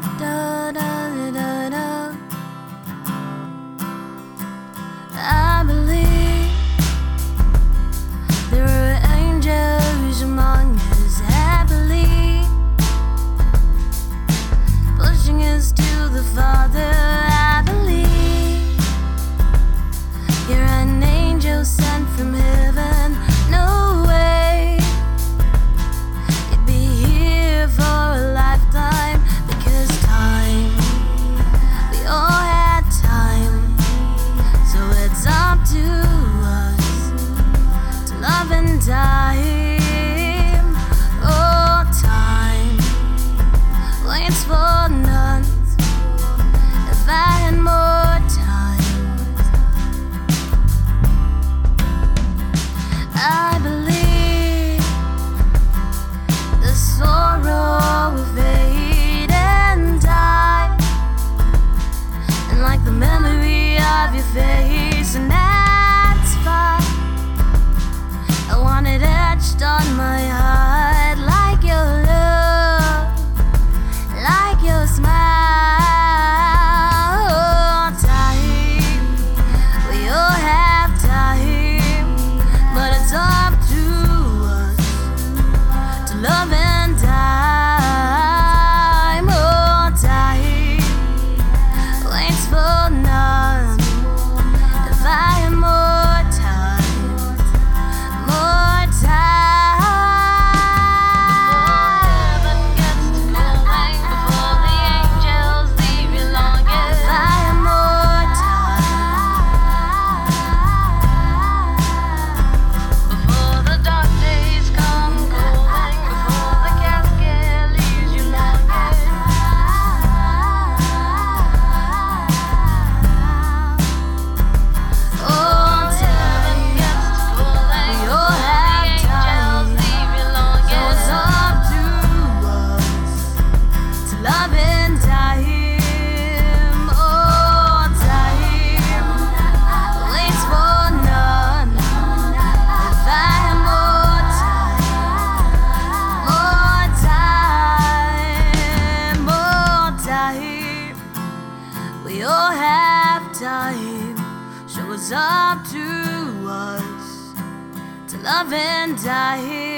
Da, da, da, da, da. I believe there are angels among us, happily pushing us to the Father. I believe you're an angel sent from heaven. No way you'd be here for a lifetime, because time, we all had time, so it's up to us to love and die. Oh, time waits for none. If I had more time, I believe the sorrow will fade and die, and like the memory of your face, and that's fine. I want it etched on my heart, like your love, like your smile. Oh, time, we all have time, but it's up to us to love and die. Oh, time waits for none. If I had more time, more time. Heaven gets to calling before the angels leave you longing. If I had more time, before the dark days come calling, before the casket leaves you longing. Oh, time gets to calling, we all have time, leave you longing. So it's up to us to love and die. Oh, time waits for none. If I had more time, we all have time, so it's up to us to love and die.